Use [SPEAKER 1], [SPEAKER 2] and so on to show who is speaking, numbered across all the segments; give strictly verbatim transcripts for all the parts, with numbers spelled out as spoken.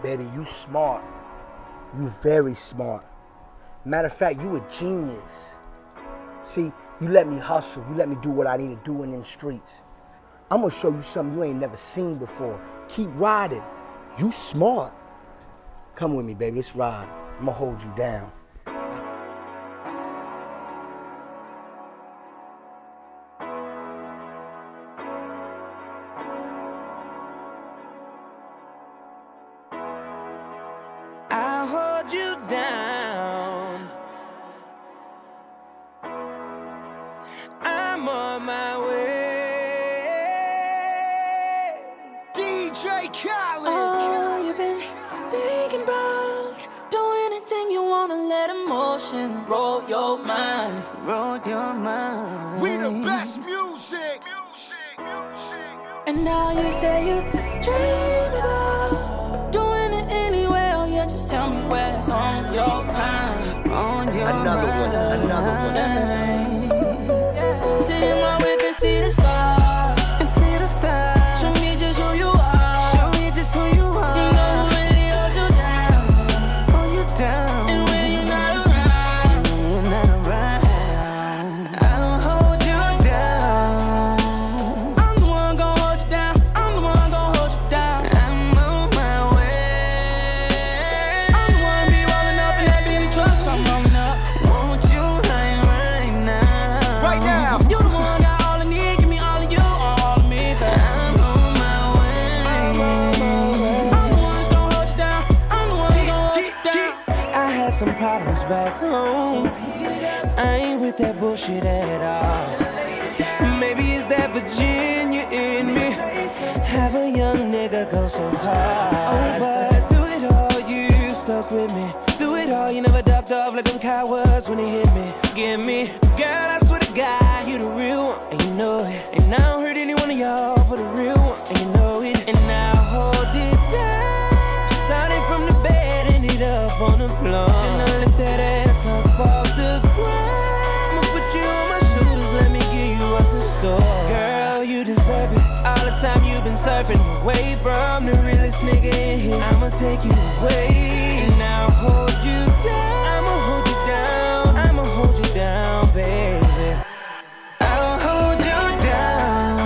[SPEAKER 1] baby, you smart. You very smart. Matter of fact, you a genius. See, you let me hustle. You let me do what I need to do in them streets. I'm gonna show you something you ain't never seen before. Keep riding. You smart. Come with me, baby. Let's ride. I'm gonna hold you down.
[SPEAKER 2] I'll hold you down. I'm on my way. D J Khaled.
[SPEAKER 3] Oh, you've been thinking about doing anything you wanna, let emotion roll your mind, roll your mind.
[SPEAKER 2] We the best music. Music, music.
[SPEAKER 3] And now you say you dream about doing it anyway. Oh yeah, just tell me where's on your mind, on your
[SPEAKER 1] Another
[SPEAKER 3] mind.
[SPEAKER 1] one, another one.
[SPEAKER 3] Sit in my whip and see the stars, and see the stars. Show me just who you are. Show me just who you are. You know who really holds you down, hold you down. And when you're not around, when you're not around, I'll hold you down. I'm the one gon' hold you down. I'm the one gon' hold you down. I'm on my way. I'm the one be rolling up in that Bentley truck, so I'm rolling up. Won't you lie right now?
[SPEAKER 2] Right now.
[SPEAKER 3] You the one got all I need, give me all of you, all of me, but I'm on my way. I'm the one that's gon' hold you down. I'm the one that's gon' hold you down.
[SPEAKER 2] I had some problems back home. I ain't with that bullshit at all. Maybe it's that Virginia in me. Have a young nigga go so hard. Oh, but through it all, you stuck with me. Through it all, you never ducked off like them cowards when they hit me. Give me, girl, I swear to God, you the real one, and you know it. And I don't hurt any one of y'all for the real one, and you know it. And I'll hold it down. Starting from the bed, ended up on the floor. And I lift that ass up off the ground. I'ma put you on my shoulders, let me give you what's in store. Girl, you deserve it. All the time you've been surfing away from the realest nigga in here. I'ma take you away, and I'll hold you down. I'ma hold you down. I'ma hold you down, baby.
[SPEAKER 3] I'll hold you down.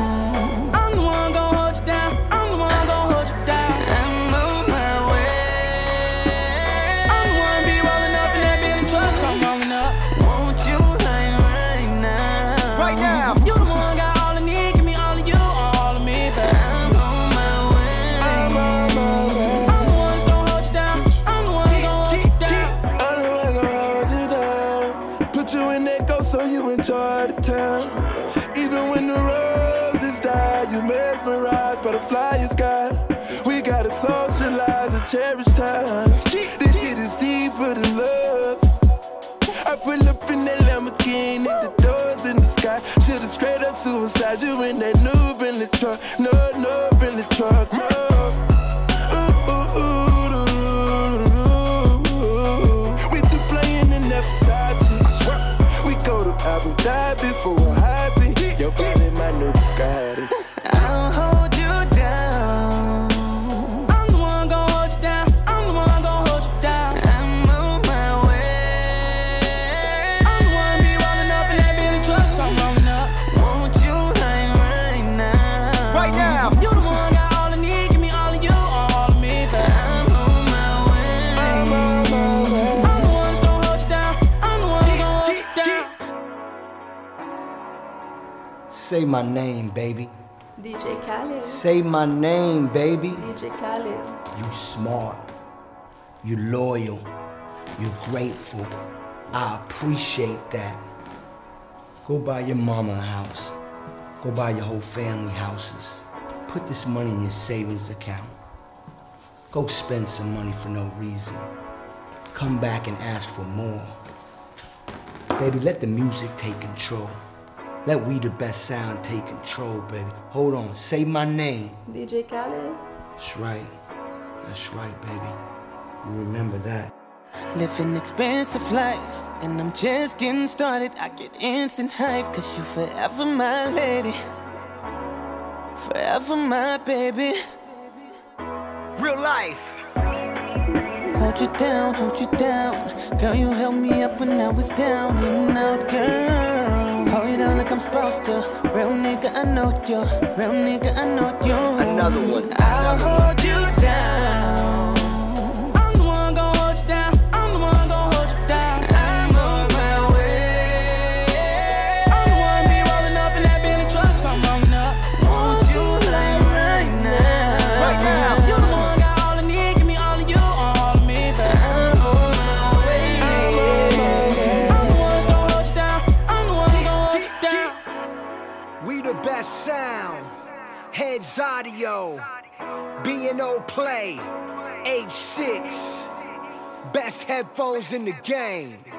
[SPEAKER 3] I'm the one gon' hold you down. I'm the one gon' hold you down. I'm on my way. I'm the one be rolling up in that Bentley truck, so I'm rolling up. Won't you lie right now?
[SPEAKER 2] Right now.
[SPEAKER 3] You the one got all I need, give me all of you, all of me, but I'm on my way.
[SPEAKER 2] I'm on my way.
[SPEAKER 3] I'm the one that's gon' hold you down. I'm the one gon' hold you down.
[SPEAKER 2] I'm the one gonna hold you down. Put you in that ghost so you enjoy the town. Even when the roses die, you mesmerized by the flying sky. We gotta socialize and cherish time. This shit is deeper than love. I pull up in that Lamborghini, the doors in the sky. Should've straight up suicide you in that noob in the truck. No, noob in the truck, no. Ooh, ooh, ooh, ooh, ooh, ooh. We through playing in that Versace. I swear. We go to Abu Dhabi for a hobby. Your body, my new Bugatti.
[SPEAKER 3] I'll hold you down. I'm the one gon' hold you down. I'm the one gon' hold you down. I'm on my way. I'm the one be rolling up in that Bentley truck, so I'm rolling up. Won't you lie right now?
[SPEAKER 2] Right now.
[SPEAKER 3] You the one got all I need, give me all of you, all of me, but I'm on my way.
[SPEAKER 2] I'm on my way.
[SPEAKER 3] I'm the one that's gon' hold you down. I'm the one gon' hold you down.
[SPEAKER 1] Say my name, baby.
[SPEAKER 3] D J Khaled.
[SPEAKER 1] Say my name, baby.
[SPEAKER 3] D J Khaled.
[SPEAKER 1] You smart. You loyal. You're grateful. I appreciate that. Go buy your mama a house. Go buy your whole family houses. Put this money in your savings account. Go spend some money for no reason. Come back and ask for more. Baby, let the music take control. Let We the Best Sound take control, baby. Hold on, say my name.
[SPEAKER 3] D J Khaled.
[SPEAKER 1] That's right. That's right, baby. You remember that.
[SPEAKER 3] Living expensive life, and I'm just getting started. I get instant hype, cause you forever my lady. Forever my baby.
[SPEAKER 2] Real life.
[SPEAKER 3] hold you down, hold you down. Girl, you held me up when I was down and out, girl. Hold you down like I'm supposed to. Real nigga, I know you. Real nigga, I know you.
[SPEAKER 1] Another one.
[SPEAKER 3] I'll hold you down. I'm the one gon' hold you down. I'm the one gon' hold you down. I'm on my way. I'm the one be rolling up in that Bentley truck, so I'm rolling up. Want you like right now. Right now. You the one got all I need. Give me all of you, all of me, but I'm on my way. I'm on my way. I'm the one gon' hold you down. I'm the one gon' hold you down.
[SPEAKER 4] We the best sound. Heads Audio. B and O Play. H six. Best headphones in the game.